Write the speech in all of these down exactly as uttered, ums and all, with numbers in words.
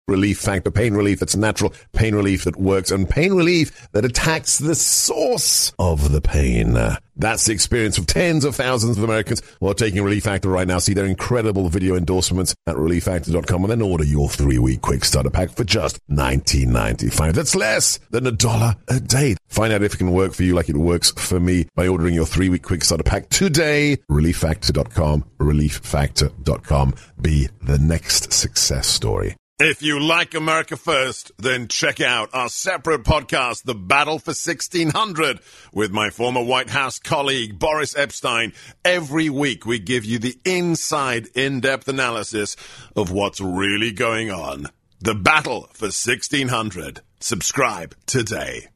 Relief Factor. Pain relief that's natural, pain relief that works, and pain relief that attacks the source of the pain. That's the experience of tens of thousands of Americans who are taking Relief Factor right now. See their incredible video endorsements at relief factor dot com and then order your three-week quick starter pack for just nineteen ninety-five. That's less than a dollar a day. Find out if it can work for you like it works for me by ordering your three-week quick starter pack today. relief factor dot com. relief factor dot com. Be the next success story. If you like America First, then check out our separate podcast, The Battle for sixteen hundred, with my former White House colleague, Boris Epstein. Every week, we give you the inside, in-depth analysis of what's really going on. The Battle for sixteen hundred. Subscribe today.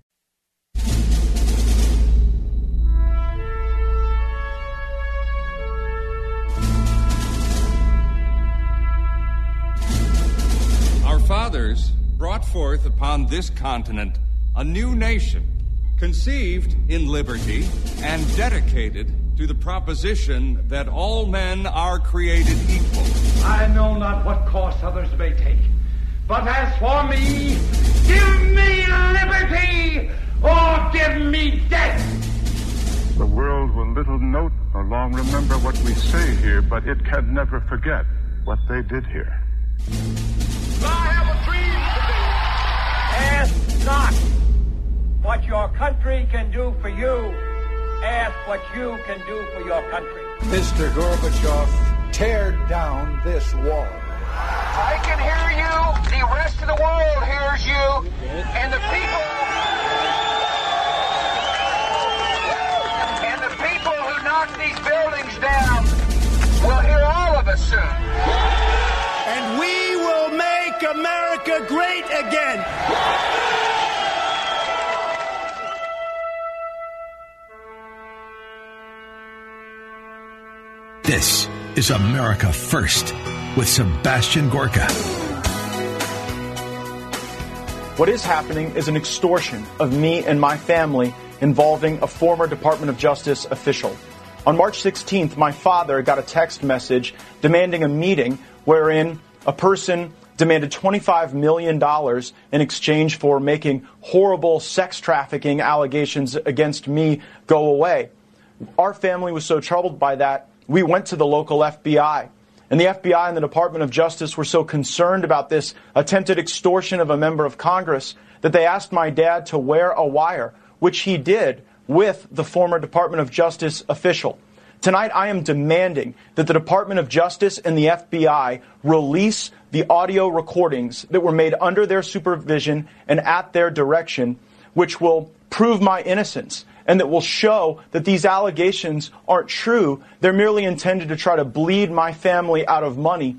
Our fathers brought forth upon this continent a new nation, conceived in liberty and dedicated to the proposition that all men are created equal. I know not what course others may take, but as for me, give me liberty or give me death. The world will little note nor long remember what we say here, but it can never forget what they did here. I have a dream today. Ask not what your country can do for you. Ask what you can do for your country. Mister Gorbachev, tear down this wall. I can hear you. The rest of the world hears you. And the people... And the people who knock these buildings down will hear all of us soon. And we will make America great again. This is America First with Sebastian Gorka. What is happening is an extortion of me and my family involving a former Department of Justice official. On March sixteenth, my father got a text message demanding a meeting wherein a person demanded twenty-five million dollars in exchange for making horrible sex trafficking allegations against me go away. Our family was so troubled by that, we went to the local F B I. And the F B I and the Department of Justice were so concerned about this attempted extortion of a member of Congress that they asked my dad to wear a wire, which he did with the former Department of Justice official. Tonight, I am demanding that the Department of Justice and the F B I release the audio recordings that were made under their supervision and at their direction, which will prove my innocence and that will show that these allegations aren't true. They're merely intended to try to bleed my family out of money.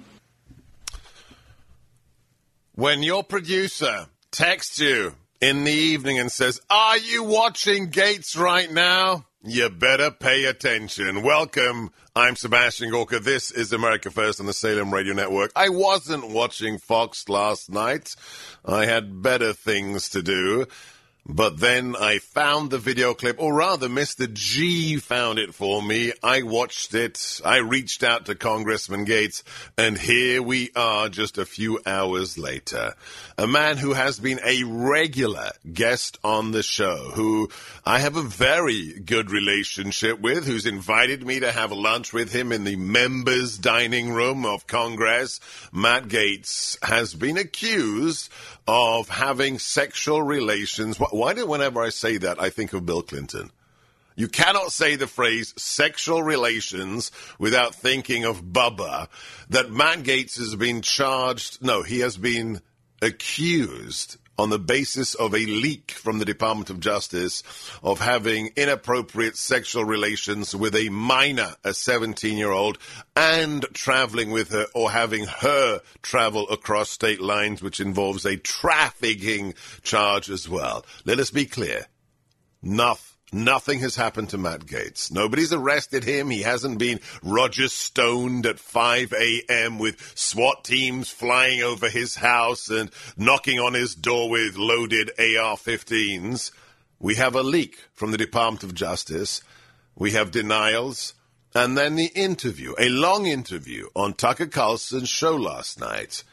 When your producer texts you in the evening and says, "Are you watching Gates right now?" You better pay attention. Welcome. I'm Sebastian Gorka. This is America First on the Salem Radio Network. I wasn't watching Fox last night. I had better things to do. But then I found the video clip, or rather Mister G found it for me. I watched it. I reached out to Congressman Gates, and here we are just a few hours later. A man who has been a regular guest on the show, who I have a very good relationship with, who's invited me to have lunch with him in the members' dining room of Congress. Matt Gaetz has been accused of having sexual relations. Why do whenever I say that, I think of Bill Clinton? You cannot say the phrase sexual relations without thinking of Bubba. That Matt Gaetz has been charged, no, he has been accused on the basis of a leak from the Department of Justice of having inappropriate sexual relations with a minor, a seventeen-year-old, and traveling with her or having her travel across state lines, which involves a trafficking charge as well. Let us be clear. Nothing. Nothing has happened to Matt Gaetz. Nobody's arrested him. He hasn't been Roger Stoned at five a.m. with SWAT teams flying over his house and knocking on his door with loaded A R fifteens. We have a leak from the Department of Justice. We have denials. And then the interview, a long interview on Tucker Carlson's show last night.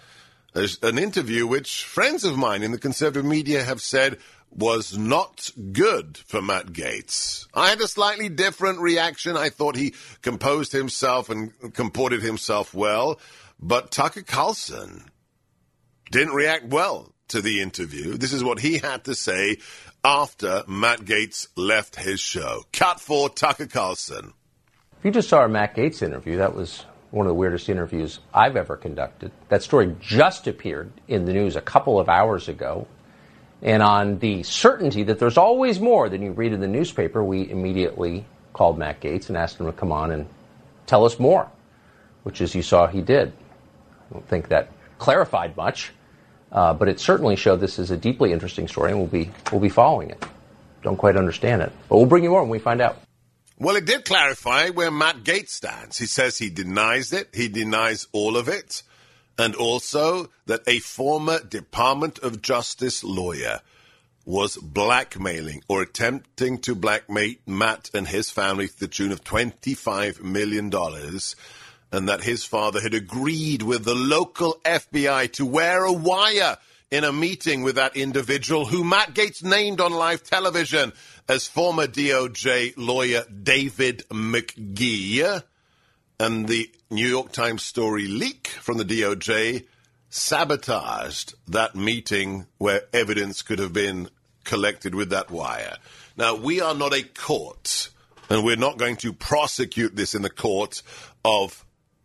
an interview which friends of mine in the conservative media have said was not good for Matt Gaetz. I had a slightly different reaction. I thought he composed himself and comported himself well, but Tucker Carlson didn't react well to the interview. This is what he had to say after Matt Gaetz left his show. Cut for Tucker Carlson. If you just saw our Matt Gaetz interview, that was one of the weirdest interviews I've ever conducted. That story just appeared in the news a couple of hours ago. And on the certainty that there's always more than you read in the newspaper, we immediately called Matt Gaetz and asked him to come on and tell us more, which, as you saw, he did. I don't think that clarified much, uh, but it certainly showed this is a deeply interesting story, and we'll be we'll be following it. Don't quite understand it, but we'll bring you more when we find out. Well, it did clarify where Matt Gaetz stands. He says he denies it. He denies all of it. And also that a former Department of Justice lawyer was blackmailing or attempting to blackmail Matt and his family to the tune of twenty-five million dollars, and that his father had agreed with the local F B I to wear a wire in a meeting with that individual who Matt Gaetz named on live television as former D O J lawyer David McGee. And the New York Times story leak from the D O J sabotaged that meeting where evidence could have been collected with that wire. Now, we are not a court, and we're not going to prosecute this in the court of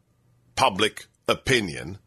public opinion.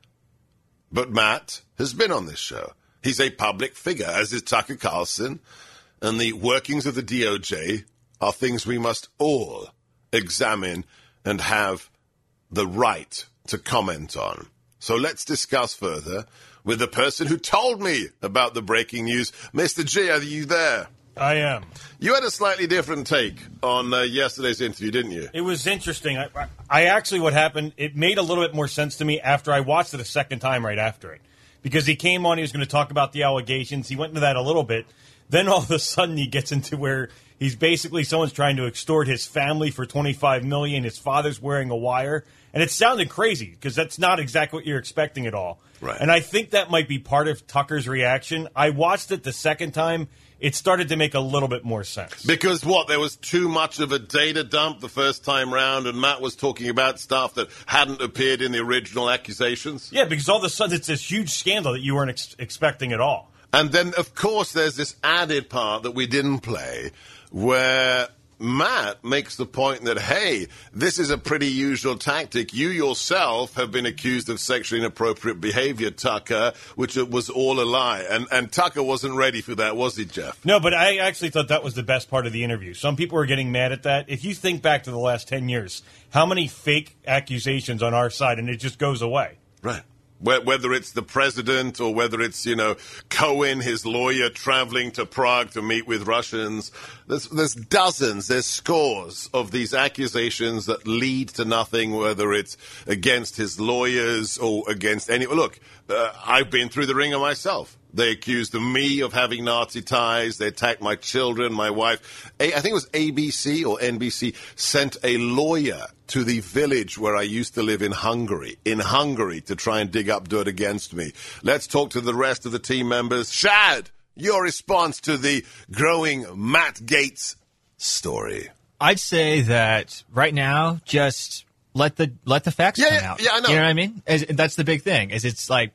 But Matt has been on this show. He's a public figure, as is Tucker Carlson. And the workings of the D O J are things we must all examine and have the right to comment on. So let's discuss further with the person who told me about the breaking news. Mister G, are you there? I am. You had a slightly different take on uh, yesterday's interview, didn't you? It was interesting. I, I, I actually, what happened, it made a little bit more sense to me after I watched it a second time right after it. Because he came on, he was going to talk about the allegations. He went into that a little bit. Then all of a sudden he gets into where he's basically someone's trying to extort his family for twenty-five million dollars. His father's wearing a wire. And it sounded crazy because that's not exactly what you're expecting at all. Right. And I think that might be part of Tucker's reaction. I watched it the second time. It started to make a little bit more sense. Because what? There was too much of a data dump the first time round, and Matt was talking about stuff that hadn't appeared in the original accusations? Yeah, because all of a sudden it's this huge scandal that you weren't ex- expecting at all. And then, of course, there's this added part that we didn't play where Matt makes the point that, hey, this is a pretty usual tactic. You yourself have been accused of sexually inappropriate behavior, Tucker, which was all a lie. And and Tucker wasn't ready for that, was he, Jeff? No, but I actually thought that was the best part of the interview. Some people were getting mad at that. If you think back to the last ten years, how many fake accusations on our side, and it just goes away. Right. Whether it's the president or whether it's, you know, Cohen, his lawyer, traveling to Prague to meet with Russians. There's, there's dozens, there's scores of these accusations that lead to nothing, whether it's against his lawyers or against any... Look, uh, I've been through the ringer myself. They accused me of having Nazi ties. They attacked my children, my wife. A, I think it was A B C or N B C sent a lawyer to the village where I used to live in Hungary, in Hungary, to try and dig up dirt against me. Let's talk to the rest of the team members. Shad, your response to the growing Matt Gaetz story. I'd say that right now, just let the let the facts yeah, come yeah, out. Yeah, I know. You know what I mean? As, that's the big thing. Is it's like.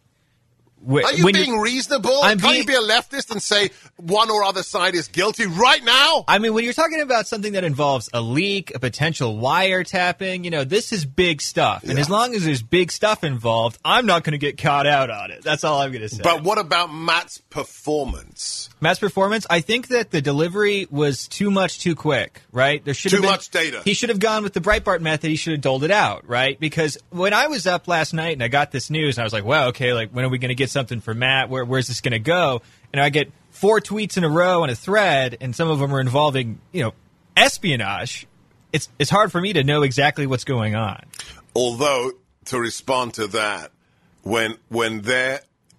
Are you being reasonable? I'm Can't being, you be a leftist and say one or other side is guilty right now? I mean, when you're talking about something that involves a leak, a potential wiretapping, you know, this is big stuff. And yeah. as long as there's big stuff involved, I'm not going to get caught out on it. That's all I'm going to say. But what about Matt's performance? Matt's performance? I think that the delivery was too much too quick, right? There should Too have been, much data. He should have gone with the Breitbart method. He should have doled it out, right? Because when I was up last night and I got this news, I was like, wow, okay, like, when are we going to get something for Matt? Where, where's this going to go? And I get four tweets in a row on a thread, and some of them are involving, you know, espionage. It's it's hard for me to know exactly what's going on. Although, to respond to that, when when they're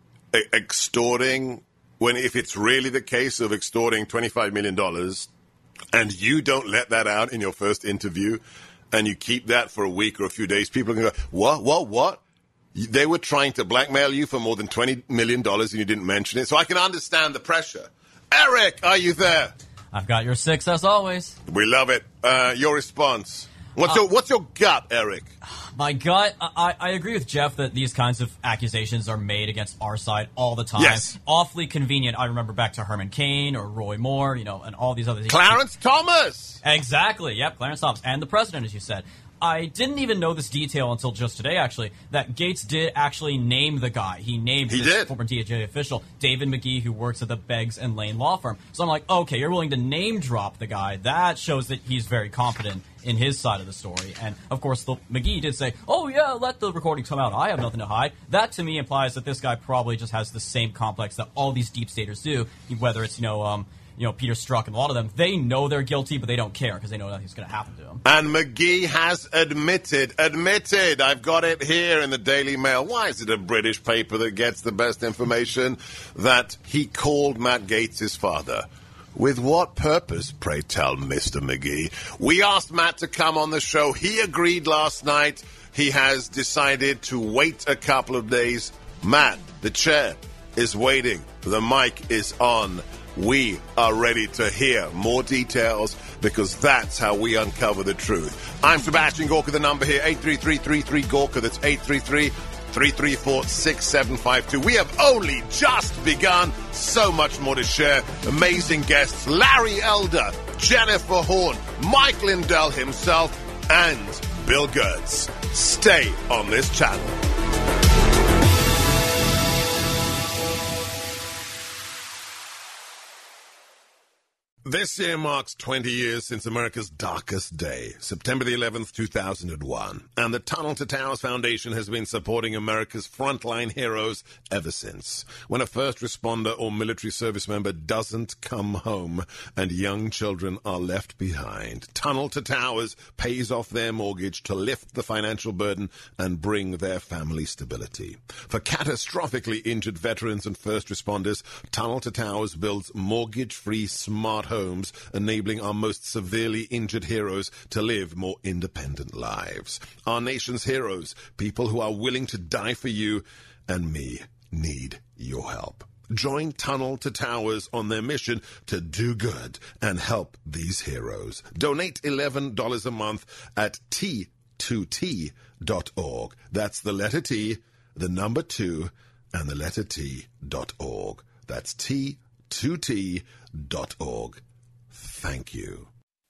extorting, when if it's really the case of extorting twenty-five million dollars, and you don't let that out in your first interview, and you keep that for a week or a few days, people are going to go, what, what, what? They were trying to blackmail you for more than twenty million dollars and you didn't mention it, so I can understand the pressure. Eric, are you there? I've got your six, as always. We love it. Uh, your response. What's Uh, your What's your gut, Eric? My gut, I, I agree with Jeff that these kinds of accusations are made against our side all the time. Yes. Awfully convenient. I remember back to Herman Cain or Roy Moore, you know, and all these other things. Clarence Thomas! Exactly. Yep, Clarence Thomas. And the president, as you said. I didn't even know this detail until just today, actually, that Gates did actually name the guy. He named he this did. former D O J official, David McGee, who works at the Beggs and Lane law firm. So I'm like, okay, you're willing to name drop the guy. That shows that he's very confident in his side of the story. And, of course, the, McGee did say, oh, yeah, let the recording come out. I have nothing to hide. That, to me, implies that this guy probably just has the same complex that all these deep staters do, whether it's, you know, um, you know, Peter Strzok and a lot of them. They know they're guilty, but they don't care because they know nothing's going to happen to them. And McGee has admitted, admitted, I've got it here in the Daily Mail. Why is it a British paper that gets the best information? That he called Matt Gaetz his father. With what purpose, pray tell, Mister McGee? We asked Matt to come on the show. He agreed last night. He has decided to wait a couple of days. Matt, the chair, is waiting. The mic is on. We are ready to hear more details because that's how we uncover the truth. I'm Sebastian Gorka, the number here, eight three three, three three, Gorka. That's eight three three, three three four, six seven five two. We have only just begun. So much more to share. Amazing guests, Larry Elder, Jennifer Horn, Mike Lindell himself, and Bill Gertz. Stay on this channel. This year marks twenty years since America's darkest day, September the eleventh, two thousand one. And the Tunnel to Towers Foundation has been supporting America's frontline heroes ever since. When a first responder or military service member doesn't come home and young children are left behind, Tunnel to Towers pays off their mortgage to lift the financial burden and bring their family stability. For catastrophically injured veterans and first responders, Tunnel to Towers builds mortgage-free smart homes homes, enabling our most severely injured heroes to live more independent lives. Our nation's heroes, people who are willing to die for you and me, need your help. Join Tunnel to Towers on their mission to do good and help these heroes. Donate eleven dollars a month at T two T dot org. That's the letter T, the number two, and the letter T dot org. That's T two T dot org. Thank you.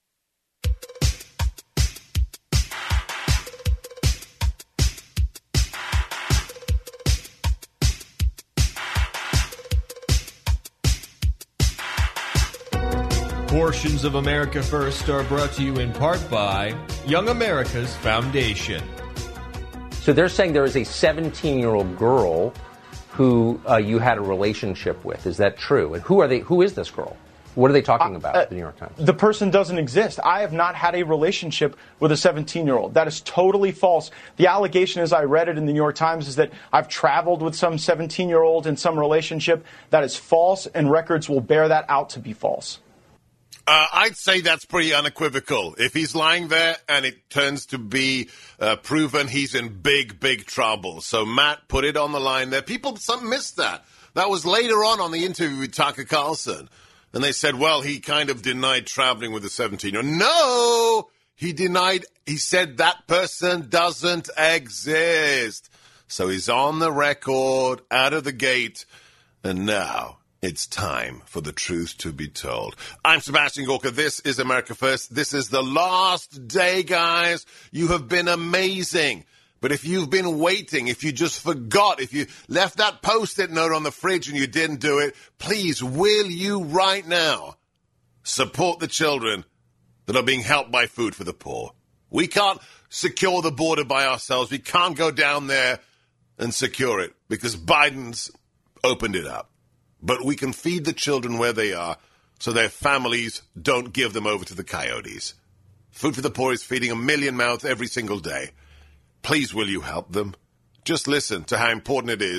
Portions of America First are brought to you in part by Young America's Foundation. So they're saying there is a seventeen-year-old girl who uh, you had a relationship with. Is that true? And who are they? Who is this girl? What are they talking about, uh, the New York Times? The person doesn't exist. I have not had a relationship with a seventeen-year-old. That is totally false. The allegation, as I read it in the New York Times, is that I've traveled with some seventeen-year-old in some relationship. That is false, and records will bear that out to be false. Uh, I'd say that's pretty unequivocal. If he's lying there and it turns to be uh, proven, he's in big, big trouble. So, Matt, put it on the line there. People some missed that. That was later on on the interview with Tucker Carlson. And they said, well, he kind of denied traveling with a seventeen-year-old. No! He denied, he said that person doesn't exist. So he's on the record, out of the gate, and now it's time for the truth to be told. I'm Sebastian Gorka. This is America First. This is the last day, guys. You have been amazing. But if you've been waiting, if you just forgot, if you left that Post-it note on the fridge and you didn't do it, please, will you right now support the children that are being helped by Food for the Poor? We can't secure the border by ourselves. We can't go down there and secure it because Biden's opened it up. But we can feed the children where they are so their families don't give them over to the coyotes. Food for the Poor is feeding a million mouths every single day. Please, will you help them? Just listen to how important it is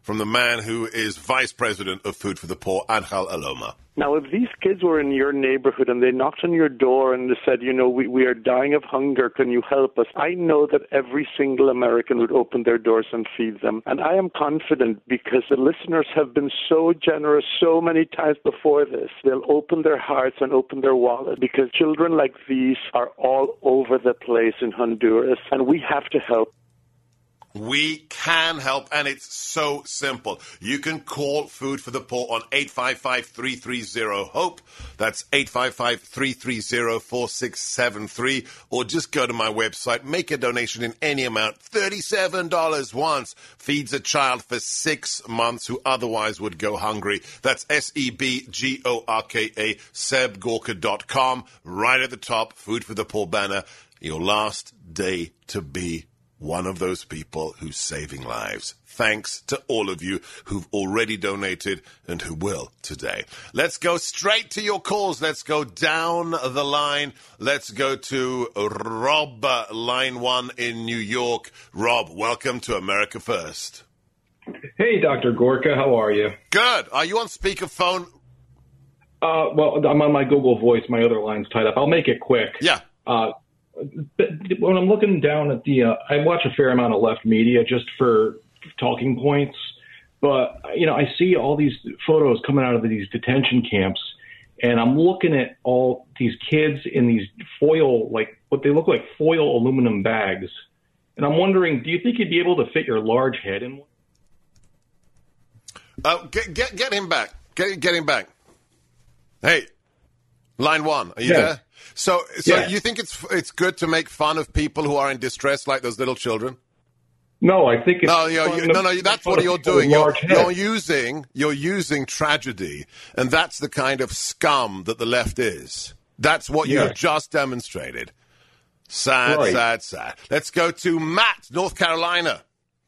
from the man who is vice president of Food for the Poor, Angel Aloma. Now, if these kids were in your neighborhood and they knocked on your door and they said, you know, we, we are dying of hunger, can you help us? I know that every single American would open their doors and feed them. And I am confident because the listeners have been so generous so many times before this. They'll open their hearts and open their wallets because children like these are all over the place in Honduras, and we have to help. We can help, and it's so simple. You can call Food for the Poor on eight five five, three three zero, HOPE. That's eight five five, three three zero, four six seven three. Or just go to my website, make a donation in any amount. thirty-seven dollars once feeds a child for six months who otherwise would go hungry. That's S E B G O R K A, Seb Gorka dot com. Right at the top, Food for the Poor banner. Your last day to be one of those people who's saving lives. Thanks to all of you who've already donated and who will today. Let's go straight to your calls. Let's go down the line. Let's go to Rob, uh, line one in New York. Rob, welcome to America First. Hey, Doctor Gorka, how are you? Good. Are you on speakerphone? Uh, well, I'm on my Google Voice. My other line's tied up. I'll make it quick. Yeah. Uh, when I'm looking down at the, uh, I watch a fair amount of left media just for talking points, but, you know, I see all these photos coming out of these detention camps, and I'm looking at all these kids in these foil, like what they look like foil aluminum bags. And I'm wondering, do you think you'd be able to fit your large head in one? Uh, get, get, get him back. Get, get him back. Hey, line one, are you yes. there? So, so yeah. you think it's it's good to make fun of people who are in distress, like those little children? No, I think it's no, you know, you, no, no. That's what you're doing. You're, you're using you're using tragedy, and that's the kind of scum that the left is. That's what yes. you've just demonstrated. Sad, right. sad, sad. Let's go to Matt, North Carolina.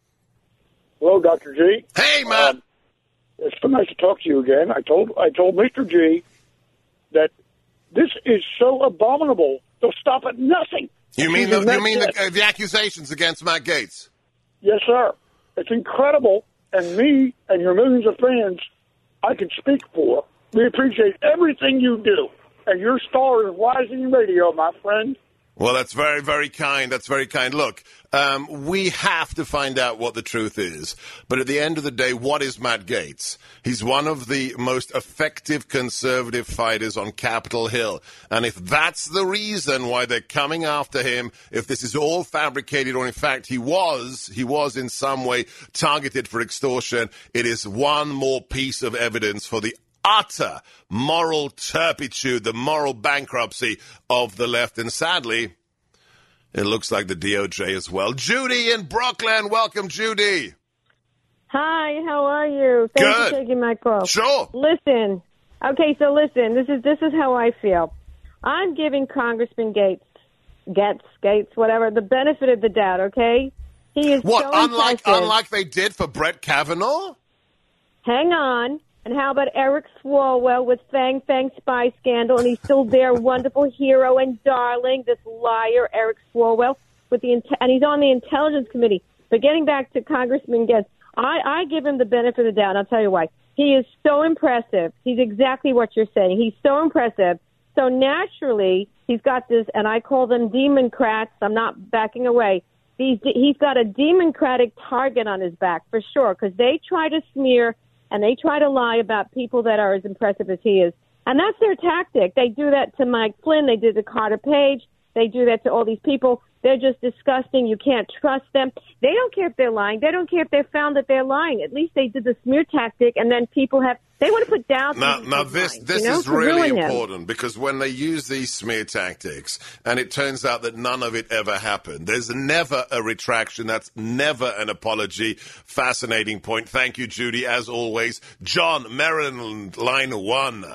Hello, Doctor G. Hey, Matt. Um, it's so nice to talk to you again. I told I told Mister G that this is so abominable. They'll stop at nothing. You mean the, you mean the, uh, the accusations against Matt Gaetz? Yes, sir. It's incredible, and me and your millions of fans, I can speak for. We appreciate everything you do, and your star is rising radio, my friend. Well, that's very, very kind. That's very kind. Look, um, we have to find out what the truth is. But at the end of the day, what is Matt Gaetz? He's one of the most effective conservative fighters on Capitol Hill. And if that's the reason why they're coming after him, if this is all fabricated, or in fact he was, he was in some way targeted for extortion, it is one more piece of evidence for the utter moral turpitude, the moral bankruptcy of the left. And sadly, it looks like the D O J as well. Judy in Brooklyn. Welcome, Judy. Hi, how are you? Thanks Good. for taking my call. Sure. Listen. Okay, so listen, this is this is how I feel. I'm giving Congressman Gaetz, Gaetz, Gaetz, whatever, the benefit of the doubt, okay? He is what, so unlike impressive. unlike they did for Brett Kavanaugh? Hang on. And how about Eric Swalwell with Fang Fang spy scandal? And he's still there, wonderful hero and darling, this liar, Eric Swalwell, with the and he's on the Intelligence Committee. But getting back to Congressman Gaetz, I, I give him the benefit of the doubt, and I'll tell you why. He is so impressive. He's exactly what you're saying. He's so impressive. So naturally, he's got this, and I call them Democrats. I'm not backing away. He's, he's got a Democratic target on his back, for sure, because they try to smear and they try to lie about people that are as impressive as he is. And that's their tactic. They do that to Mike Flynn. They did to Carter Page. They do that to all these people. They're just disgusting. You can't trust them. They don't care if they're lying. They don't care if they're found that they're lying. At least they did the smear tactic, and then people have – they want to put down – Now, now this, minds, this you know, is really him. important because when they use these smear tactics and it turns out that none of it ever happened, there's never a retraction. That's never an apology. Fascinating point. Thank you, Judy, as always. John, Maryland, line one.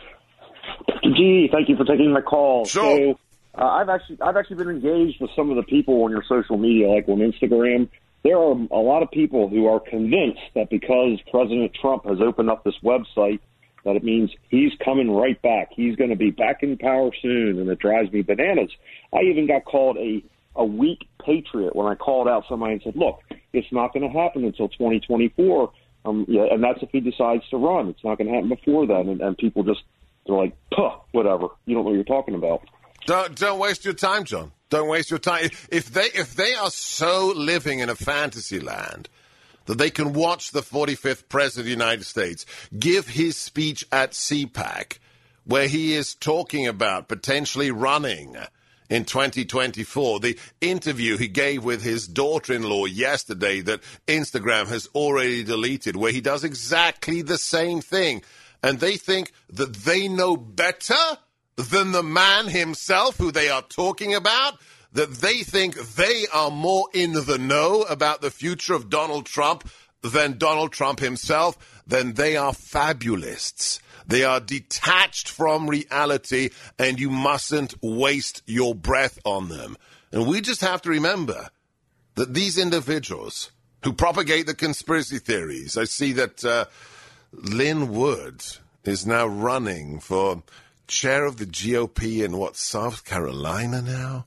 Gee, thank you for taking my call. Sure. So, uh, I've actually I've actually been engaged with some of the people on your social media, like on Instagram. There are a lot of people who are convinced that because President Trump has opened up this website, that it means he's coming right back. He's going to be back in power soon, and it drives me bananas. I even got called a, a weak patriot when I called out somebody and said, look, it's not going to happen until twenty twenty-four. Um, yeah, and that's if he decides to run. It's not going to happen before then, and, and people just they're like, "Puh, whatever." You don't know what you're talking about. Don't don't waste your time, John. Don't waste your time. If they if they are so living in a fantasy land that they can watch the forty-fifth president of the United States give his speech at CPAC, where he is talking about potentially running in twenty twenty-four, the interview he gave with his daughter-in-law yesterday that Instagram has already deleted, where he does exactly the same thing, and they think that they know better than the man himself who they are talking about, that they think they are more in the know about the future of Donald Trump than Donald Trump himself, then they are fabulists. They are detached from reality, and you mustn't waste your breath on them. And we just have to remember that these individuals who propagate the conspiracy theories, I see that uh, Lynn Wood is now running for chair of the G O P in, what, South Carolina now?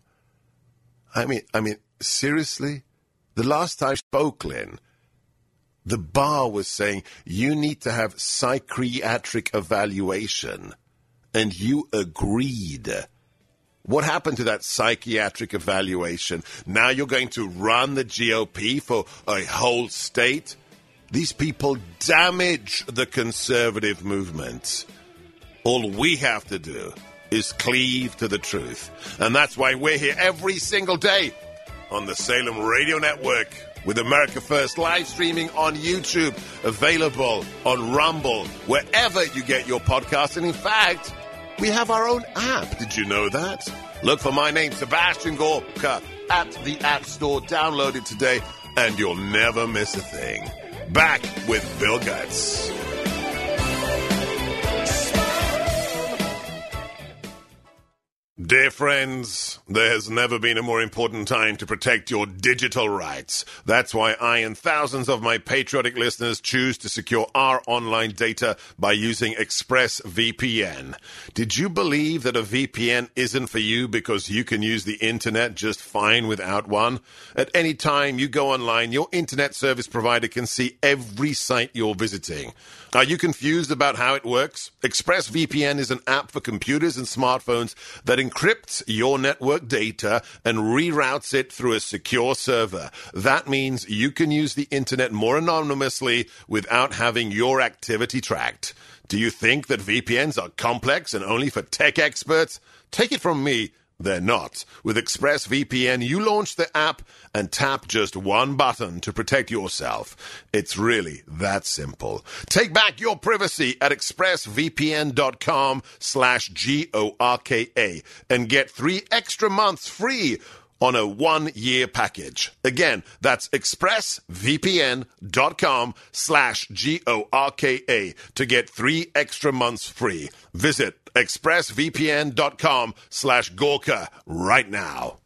I mean, I mean, seriously? The last time I spoke, Lynn, the bar was saying you need to have psychiatric evaluation, and you agreed. What happened to that psychiatric evaluation? Now you're going to run the G O P for a whole state? These people damage the conservative movement. All we have to do is cleave to the truth. And that's why we're here every single day on the Salem Radio Network with America First live streaming on YouTube, available on Rumble, wherever you get your podcasts. And in fact, we have our own app. Did you know that? Look for my name, Sebastian Gorka, at the App Store. Download it today, and you'll never miss a thing. Back with Bill Gutz. Dear friends, there has never been a more important time to protect your digital rights. That's why I and thousands of my patriotic listeners choose to secure our online data by using ExpressVPN. Did you believe that a V P N isn't for you because you can use the internet just fine without one? At any time you go online, your internet service provider can see every site you're visiting. Are you confused about how it works? ExpressVPN is an app for computers and smartphones that encrypts your network data and reroutes it through a secure server. That means you can use the internet more anonymously without having your activity tracked. Do you think that V P Ns are complex and only for tech experts? Take it from me, they're not. With ExpressVPN, you launch the app and tap just one button to protect yourself. It's really that simple. Take back your privacy at expressvpn.com slash G-O-R-K-A and get three extra months free on a one-year package. Again, that's expressvpn.com slash G-O-R-K-A to get three extra months free. Visit expressvpn.com slash Gorka right now.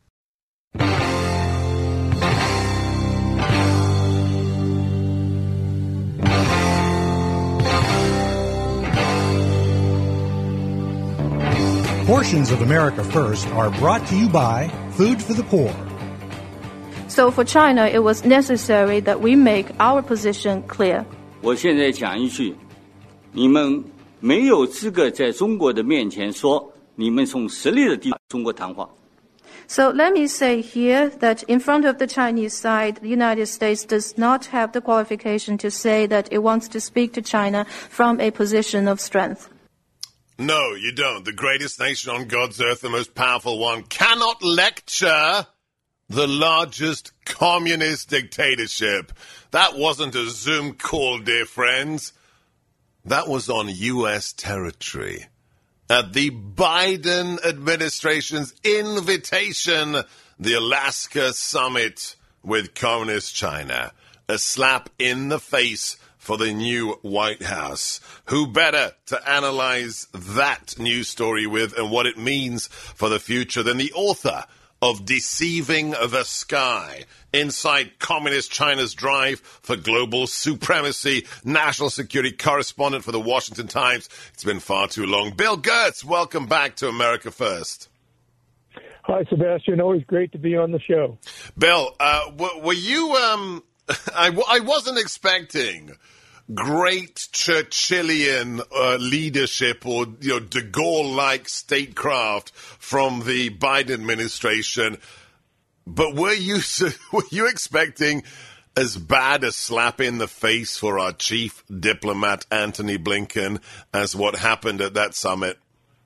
Portions of America First are brought to you by Food for the Poor. So for China, it was necessary that we make our position clear. 我现在讲一句，你们没有资格在中国的面前说你们从实力的地方中国谈话。 So let me say here that in front of the Chinese side, the United States does not have the qualification to say that it wants to speak to China from a position of strength. No, you don't. The greatest nation on God's earth, the most powerful one, cannot lecture the largest communist dictatorship. That wasn't a Zoom call, dear friends. That was on U S territory. At the Biden administration's invitation, the Alaska summit with communist China. A slap in the face for the new White House. Who better to analyze that news story with and what it means for the future than the author of Deceiving the Sky, Inside Communist China's Drive for Global Supremacy, national security correspondent for the Washington Times. It's been far too long. Bill Gutz, welcome back to America First. Hi, Sebastian. Always great to be on the show. Bill, uh, w- were you... Um, I, w- I wasn't expecting great Churchillian uh, leadership or, you know, de Gaulle-like statecraft from the Biden administration. But were you were you expecting as bad a slap in the face for our chief diplomat, Antony Blinken, as what happened at that summit?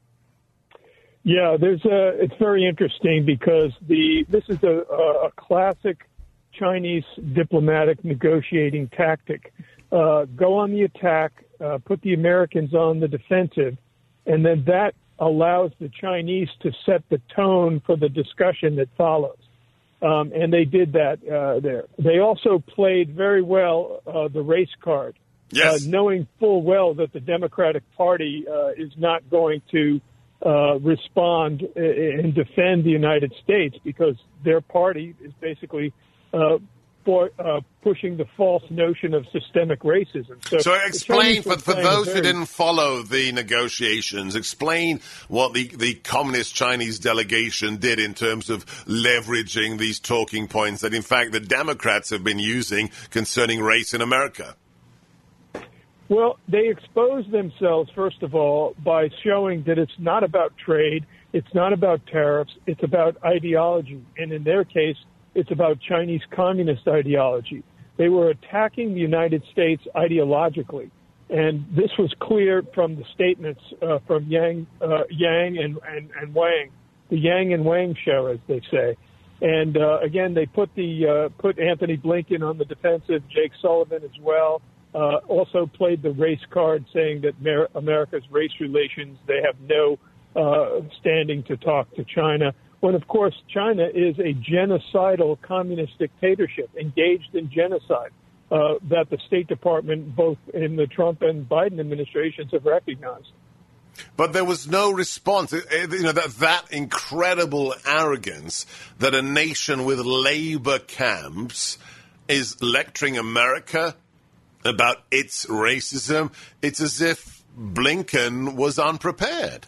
Yeah, there's a, it's very interesting because the this is a, a classic Chinese diplomatic negotiating tactic. Uh, go on the attack, uh, put the Americans on the defensive, and then that allows the Chinese to set the tone for the discussion that follows. Um, and they did that uh, there. They also played very well uh, the race card, yes. uh, knowing full well that the Democratic Party uh, is not going to uh, respond and defend the United States because their party is basically uh, for, uh, pushing the false notion of systemic racism. So, so explain, for, for those very... who didn't follow the negotiations, explain what the, the Communist Chinese delegation did in terms of leveraging these talking points that, in fact, the Democrats have been using concerning race in America. Well, they exposed themselves, first of all, by showing that it's not about trade, it's not about tariffs, it's about ideology. And in their case, it's about Chinese communist ideology. They were attacking the United States ideologically. And this was clear from the statements uh, from Yang, uh, Yang and, and, and Wang, the Yang and Wang show, as they say. And uh, again, they put the uh, put Antony Blinken on the defensive, Jake Sullivan as well. Uh, also played the race card, saying that Mer- America's race relations, they have no uh, standing to talk to China. When, of course, China is a genocidal communist dictatorship engaged in genocide uh, that the State Department, both in the Trump and Biden administrations, have recognized. But there was no response. You know, that, that incredible arrogance that a nation with labor camps is lecturing America about its racism. It's as if Blinken was unprepared.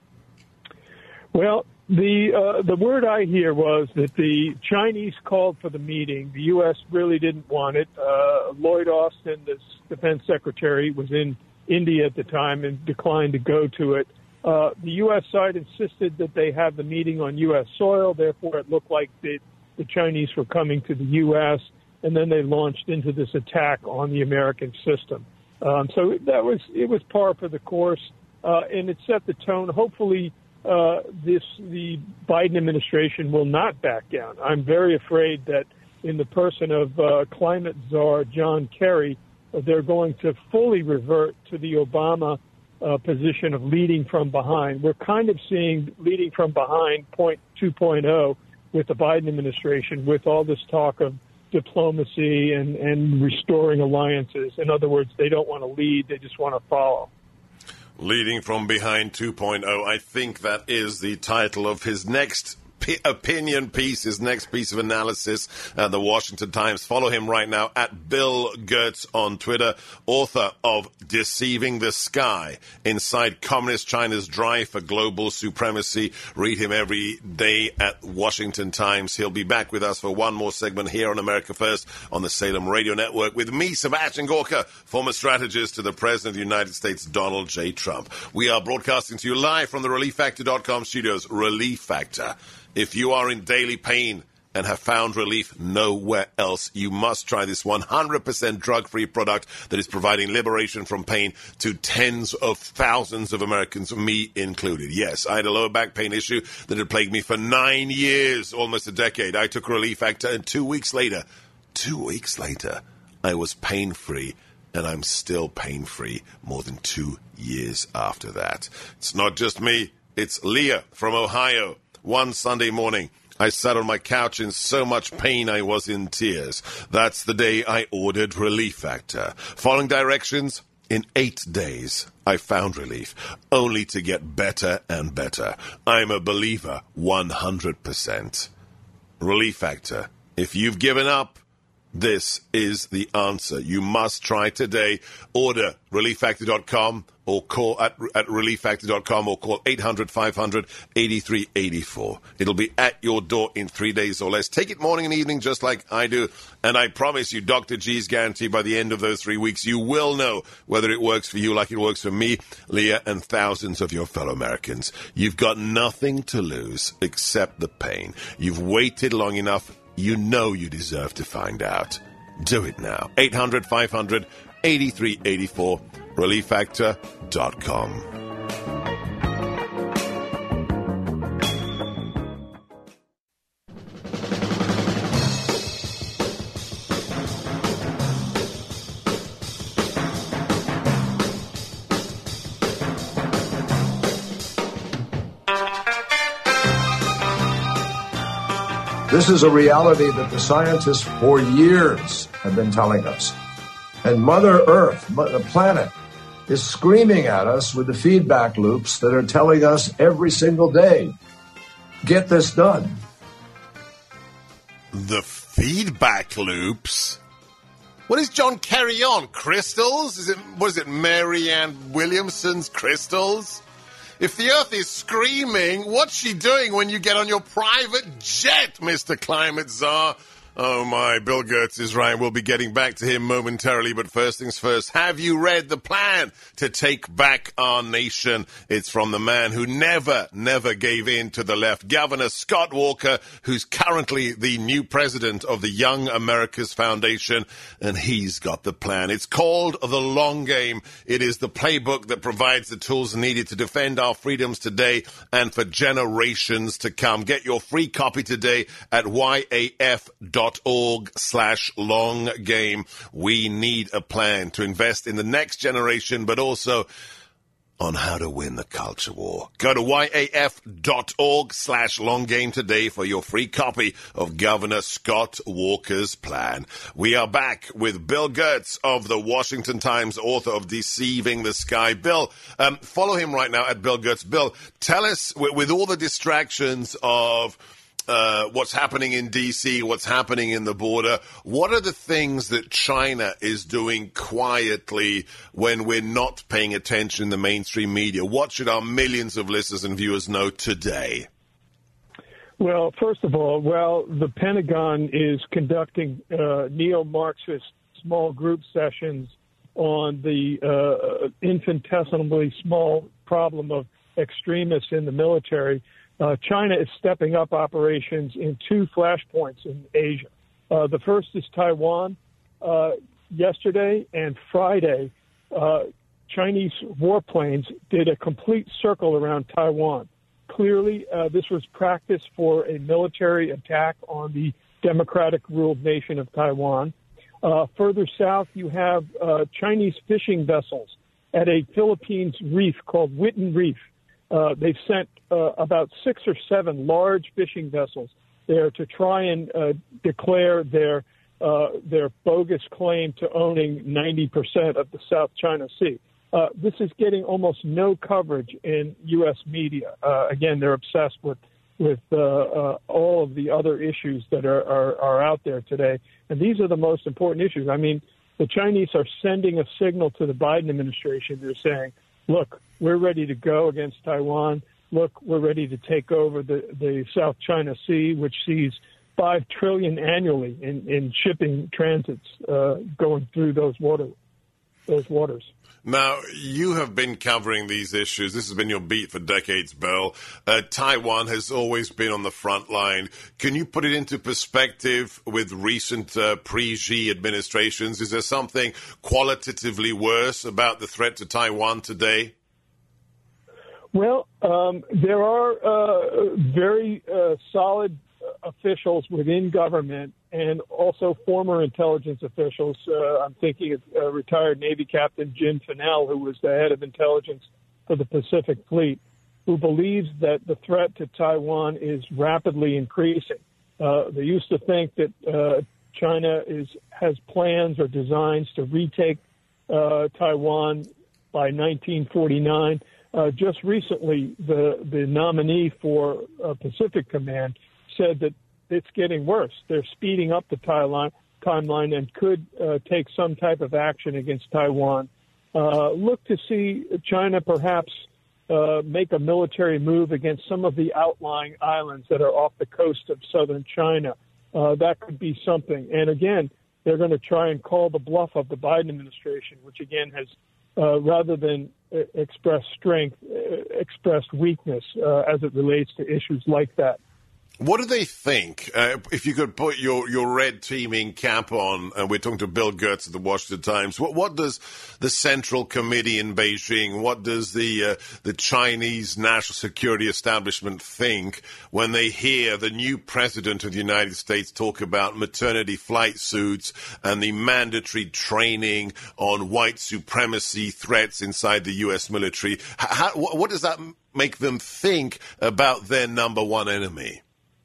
Well, the uh, the word I hear was that the Chinese called for the meeting. The U S really didn't want it. Uh, Lloyd Austin, the defense secretary, was in India at the time and declined to go to it. Uh, the U S side insisted that they have the meeting on U S soil. Therefore, it looked like the, the Chinese were coming to the U S, and then they launched into this attack on the American system. Um, so that was it was par for the course, uh, and it set the tone. Hopefully, uh, this the Biden administration will not back down. I'm very afraid that in the person of uh, climate czar John Kerry, uh, they're going to fully revert to the Obama uh, position of leading from behind. We're kind of seeing leading from behind point two point oh with the Biden administration, with all this talk of diplomacy and, and restoring alliances. In other words, they don't want to lead, they just want to follow. Leading from behind two point oh, I think that is the title of his next p- opinion piece, his next piece of analysis at the Washington Times. Follow him right now at Bill Gertz on Twitter, author of Deceiving the Sky, Inside Communist China's Drive for Global Supremacy. Read him every day at Washington Times. He'll be back with us for one more segment here on America First on the Salem Radio Network with me, Sebastian Gorka, former strategist to the President of the United States, Donald J. Trump. We are broadcasting to you live from the relief factor dot com studios. Relief Factor. If you are in daily pain and have found relief nowhere else, you must try this one hundred percent drug-free product that is providing liberation from pain to tens of thousands of Americans, me included. Yes, I had a lower back pain issue that had plagued me for nine years, almost a decade. I took Relief Factor, and two weeks later, two weeks later, I was pain-free, and I'm still pain-free more than two years after that. It's not just me. It's Leah from Ohio. One Sunday morning, I sat on my couch in so much pain I was in tears. That's the day I ordered Relief Factor. Following directions, in eight days, I found relief, only to get better and better. I'm a believer, one hundred percent. Relief Factor. If you've given up, This is the answer. You must try today. Order relief factor dot com or call at, at relief factor dot com or call eight hundred, five hundred, eighty-three eighty-four. It'll be at your door in three days or less. Take it morning and evening just like I do. And I promise you, Doctor G's guarantee by the end of those three weeks, you will know whether it works for you like it works for me, Leah, and thousands of your fellow Americans. You've got nothing to lose except the pain. You've waited long enough. You know you deserve to find out. Do it now. eight hundred, five hundred, eighty-three eighty-four. relief factor dot com. This is a reality that the scientists for years have been telling us. And Mother Earth, the planet, is screaming at us with the feedback loops that are telling us every single day, get this done. The feedback loops? What is John Kerry on? Crystals? Is it, what is it, Marianne Williamson's crystals? If the Earth is screaming, what's she doing when you get on your private jet, Mister Climate Czar? Oh, my, Bill Gertz is right. We'll be getting back to him momentarily, but first things first, have you read the plan to take back our nation? It's from the man who never, never gave in to the left, Governor Scott Walker, who's currently the new president of the Young America's Foundation, and he's got the plan. It's called The Long Game. It is the playbook that provides the tools needed to defend our freedoms today and for generations to come. Get your free copy today at Y A F dot org slash long game. We need a plan to invest in the next generation, but also on how to win the culture war. Go to Y A F dot org slash long game today for your free copy of Governor Scott Walker's plan. We are back with Bill Gertz of the Washington Times, author of Deceiving the Sky. Bill, um, follow him right now at Bill Gertz. Bill, tell us, with, with all the distractions of Uh, what's happening in D C, what's happening in the border, what are the things that China is doing quietly when we're not paying attention in the mainstream media? What should our millions of listeners and viewers know today? Well, first of all, well, the Pentagon is conducting uh, neo-Marxist small group sessions on the uh, infinitesimally small problem of extremists in the military. Uh, China is stepping up operations in two flashpoints in Asia. Uh, the first is Taiwan. Uh, yesterday and Friday, uh, Chinese warplanes did a complete circle around Taiwan. Clearly, uh, this was practice for a military attack on the democratic-ruled nation of Taiwan. Uh, further south, you have uh, Chinese fishing vessels at a Philippines reef called Witten Reef. Uh, they've sent uh, about six or seven large fishing vessels there to try and uh, declare their uh, their bogus claim to owning ninety percent of the South China Sea. Uh, this is getting almost no coverage in U S media. Uh, again, they're obsessed with with uh, uh, all of the other issues that are, are, are out there today, and these are the most important issues. I mean, the Chinese are sending a signal to the Biden administration. They're saying, look, we're ready to go against Taiwan. Look, we're ready to take over the, the South China Sea, which sees five trillion dollars annually in, in shipping transits uh, going through those water, those waters. Now, you have been covering these issues. This has been your beat for decades, Bill. Uh, Taiwan has always been on the front line. Can you put it into perspective with recent uh, pre-Xi administrations? Is there something qualitatively worse about the threat to Taiwan today? Well, um, there are uh, very uh, solid officials within government and also former intelligence officials. Uh, I'm thinking of uh, retired Navy Captain Jim Fennell, who was the head of intelligence for the Pacific Fleet, who believes that the threat to Taiwan is rapidly increasing. Uh, they used to think that uh, China is has plans or designs to retake uh, Taiwan by nineteen forty-nine. Uh, just recently, the, the nominee for uh, Pacific Command said that it's getting worse. They're speeding up the timeline, timeline and could uh, take some type of action against Taiwan. Uh, look to see China perhaps uh, make a military move against some of the outlying islands that are off the coast of southern China. Uh, that could be something. And again, they're going to try and call the bluff of the Biden administration, which again has, uh, rather than uh, express strength, uh, expressed weakness uh, as it relates to issues like that. What do they think? Uh, if you could put your, your red teaming cap on, and we're talking to Bill Gertz of the Washington Times, what, what does the Central Committee in Beijing, what does the uh, the Chinese national security establishment think when they hear the new president of the United States talk about maternity flight suits and the mandatory training on white supremacy threats inside the U S military? How, what does that make them think about their number one enemy?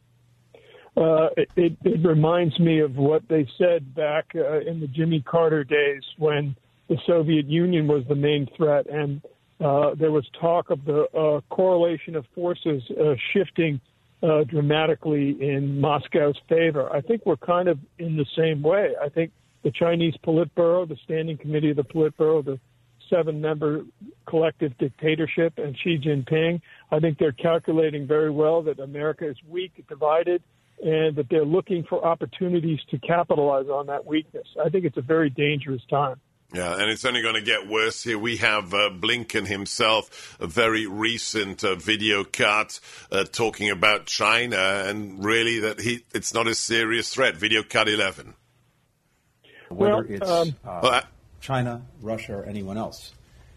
Uh, it, it, it reminds me of what they said back uh, in the Jimmy Carter days when the Soviet Union was the main threat, and uh, there was talk of the uh, correlation of forces uh, shifting uh, dramatically in Moscow's favor. I think we're kind of in the same way. I think the Chinese Politburo, the Standing Committee of the Politburo, the seven-member collective dictatorship, and Xi Jinping, I think they're calculating very well that America is weak, divided, and that they're looking for opportunities to capitalize on that weakness. I think it's a very dangerous time. Yeah, and it's only going to get worse here. We have uh, Blinken himself, a very recent uh, video cut uh, talking about China, and really that he it's not a serious threat. Video cut eleven. Whether well, it's um, uh, well, I, China, Russia, or anyone else,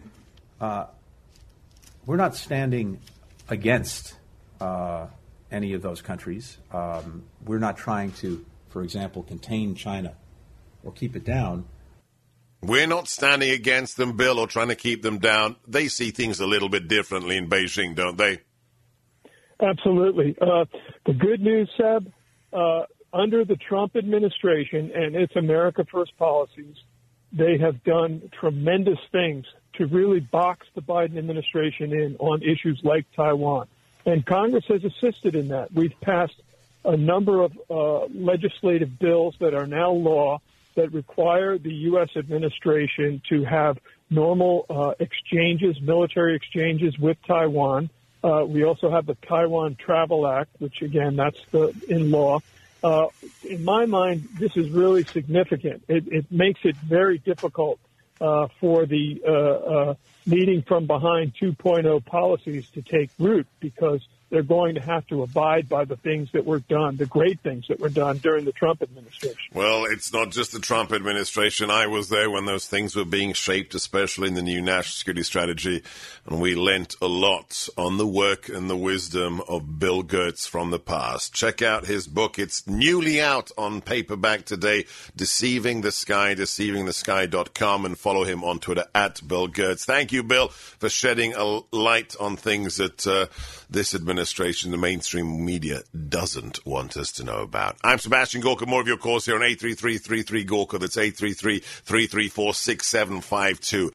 uh, we're not standing against uh, any of those countries. Um, we're not trying to, for example, contain China or keep it down. We're not standing against them, Bill, or trying to keep them down. They see things a little bit differently in Beijing, don't they? Absolutely. Uh, the good news, Seb, uh, under the Trump administration and its America First policies, they have done tremendous things to really box the Biden administration in on issues like Taiwan. And Congress has assisted in that. We've passed a number of uh, legislative bills that are now law that require the U S administration to have normal uh, exchanges, military exchanges with Taiwan. Uh, we also have the Taiwan Travel Act, which, again, that's the, in law. Uh, in my mind, this is really significant. It, it makes it very difficult uh, for the uh, uh, leading from behind two point oh policies to take root, because they're going to have to abide by the things that were done, the great things that were done during the Trump administration. Well, it's not just the Trump administration. I was there when those things were being shaped, especially in the new national security strategy, and we lent a lot on the work and the wisdom of Bill Gertz from the past. Check out his book. It's newly out on paperback today, Deceiving the Sky, deceiving the sky dot com, and follow him on Twitter at Bill Gertz. Thank you, Bill, for shedding a light on things that uh, this administration administration, the mainstream media, doesn't want us to know about. I'm Sebastian Gorka. More of your calls here on eight three three, three three, Gorka. That's eight three three, three three four, six seven five two.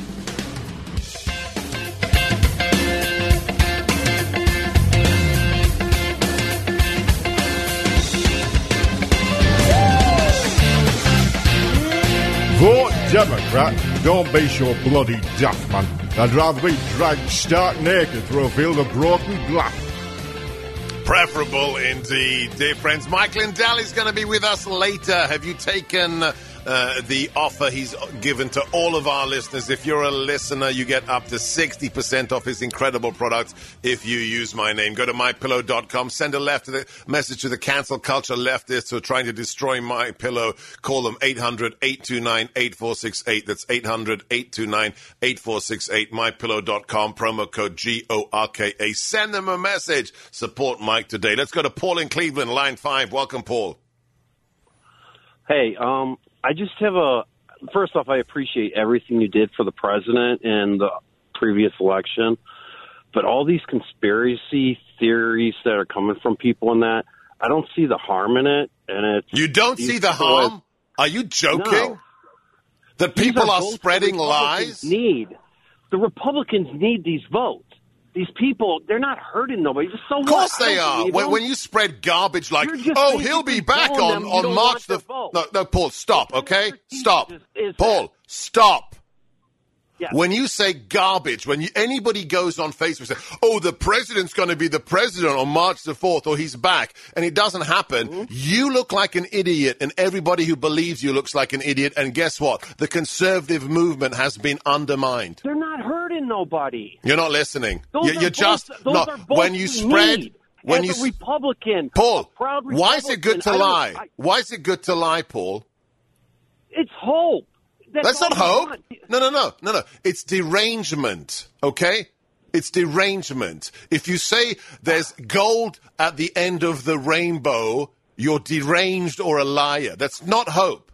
Vote Democrat. Don't be so bloody daft, man. I'd rather be dragged stark naked through a field of broken glass. Preferable indeed. Dear friends, Mike Lindell is going to be with us later. Have you taken uh, the offer he's given to all of our listeners? If you're a listener, you get up to sixty percent off his incredible products if you use my name. Go to my pillow dot com. Send a left to the message to the cancel culture leftists who are trying to destroy My Pillow. Call them eight hundred, eight two nine, eight four six eight. That's eight hundred, eight two nine, eight four six eight. my pillow dot com. Promo code G O R K A. Send them a message. Support Mike today. Let's go to Paul in Cleveland, line five. Welcome, Paul. Hey, um, I just have a, first off, I appreciate everything you did for the president in the previous election, but all these conspiracy theories that are coming from people in that, I don't see the harm in it. And it's You don't see the harm? Have, are you joking? No. That people are, are spreading lies? Need. The Republicans need these votes. These people, they're not hurting nobody. Just so Of course what? they are. When, when you spread garbage like, oh, he'll be back on, on March the... No, no, Paul, stop, okay? Stop. Paul, stop. Yeah. When you say garbage, when you, anybody goes on Facebook and says, oh, the president's going to be the president on March the fourth, or he's back, and it doesn't happen, mm-hmm. you look like an idiot, and everybody who believes you looks like an idiot, and guess what? The conservative movement has been undermined. They're not hurting nobody. You're not listening. Those You're, are you're both, just... those no, are both when you spread... need. When As you a Republican, Paul, a proud Republican, why is it good to I lie? I, why is it good to lie, Paul? It's hope. That's, That's not all hope. No, no, no, no, no. It's derangement, okay? It's derangement. If you say there's gold at the end of the rainbow, you're deranged or a liar. That's not hope.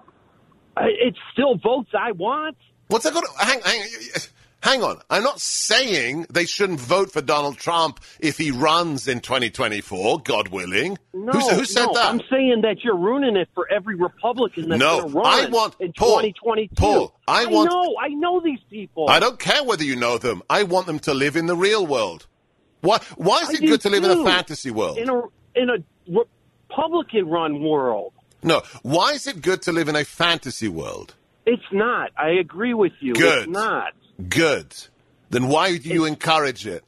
It's still votes I want. What's that going to... Hang, hang, hang on. I'm not saying they shouldn't vote for Donald Trump if he runs in twenty twenty-four, God willing. No, who, who said no, that? I'm saying that you're ruining it for every Republican that's no, going to run I want, in Paul, twenty twenty-two. Paul, I want... know, I know these people. I don't care whether you know them. I want them to live in the real world. Why, why is I it do good to live in a too. fantasy world? In a, in a Republican-run world. No, why is it good to live in a fantasy world? It's not. I agree with you. Good. It's not. Good. Then why do you it's, encourage it?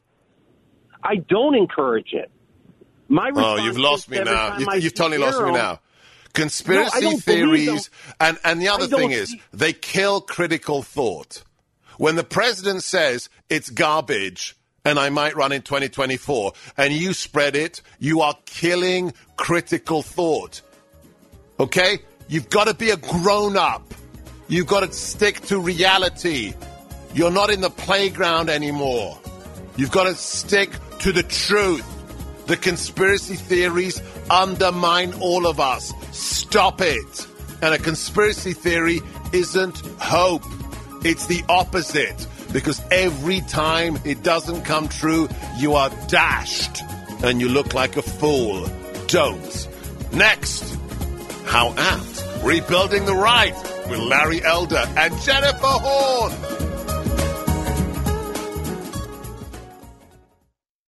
I don't encourage it. My oh, you've lost me now. You, you've totally lost me now. Conspiracy no, theories, and, and the other thing is, see- they kill critical thought. When the president says it's garbage, and I might run in twenty twenty-four, and you spread it, you are killing critical thought. Okay? You've got to be a grown-up. You've got to stick to reality. You're not in the playground anymore. You've got to stick to the truth. The conspiracy theories undermine all of us. Stop it. And a conspiracy theory isn't hope. It's the opposite. Because every time it doesn't come true, you are dashed. And you look like a fool. Don't. Next. How apt. Rebuilding the Right with Larry Elder and Jennifer Horn.